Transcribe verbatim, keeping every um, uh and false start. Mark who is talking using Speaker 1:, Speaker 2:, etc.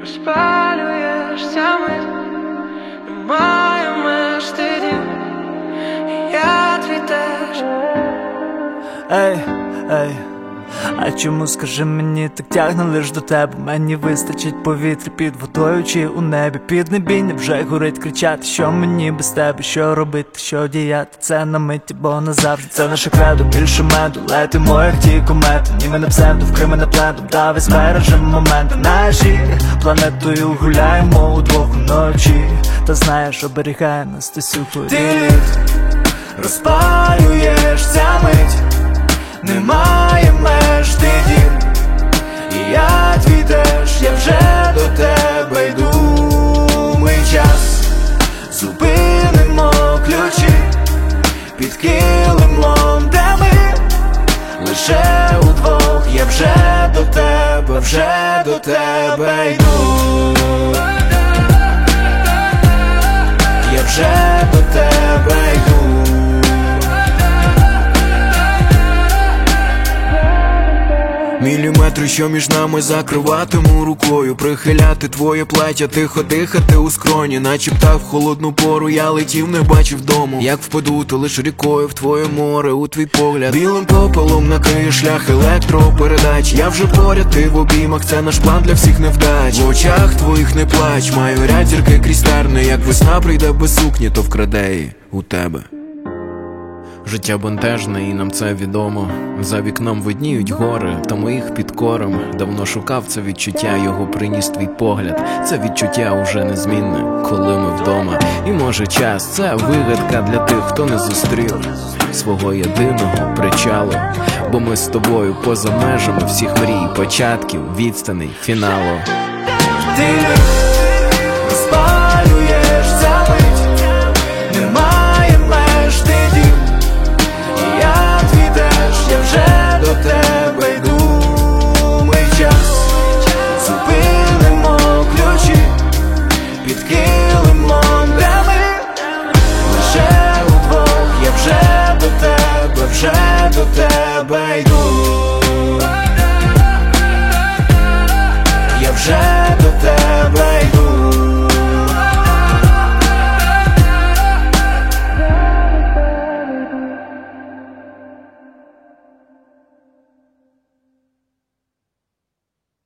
Speaker 1: Розпалюєш ця мить, немає меж тидів, і я твій теж.
Speaker 2: Ей, ей, а чому, скажи мені, так тягне лиш до тебе? Мені вистачить повітря під водою чи у небі. Піднебіння вже горить, кричати, що мені без тебе, що робити, що діяти, це на миті, бо назавжди. Це наше кредо, більше меду, летимо як ті комети. Ні ми не псевдо, вкриме не плентом, та весь бережем момент. Наші планетою гуляємо удвох уночі, та знаєш, оберігає нас ти сухою. Ти лід, розпалюєш ця мить, немає меж ти дім, і я твій теж, я вже до тебе йду. Ми час зупинимо ключі під килимом, де ми лише удвох. Я вже до тебе, вже до тебе йду. Я вже до тебе йду.
Speaker 3: Міліметри, що між нами, закриватиму рукою, прихиляти твоє плаття, тихо дихати у скроні. Наче птах в холодну пору, я летів, не бачив дому. Як впаду, то лиш рікою в твоє море, у твій погляд. Білим попелом накриє шлях електропередач. Я вже поряд, ти в обіймах, це наш план для всіх невдач. В очах твоїх не плач, маю ряд зірки крізь терни. Як весна прийде без сукні, то вкраде її у тебе. Життя бентежне, і нам це відомо. За вікном видніють гори, та ми їх підкоримо. Давно шукав це відчуття, його приніс твій погляд. Це відчуття уже незмінне, коли ми вдома. І може час, це вигадка для тих, хто не зустрів свого єдиного причалу. Бо ми з тобою поза межами всіх мрій, початків, відстаней, фіналу.
Speaker 2: Ти розпалюєш ця мить, немає меж ти дім, я вже до тебе йду. Ми час зупинимо ключі під килимом, де ми лише удвох. Я вже до тебе, вже до тебе йду. Я вже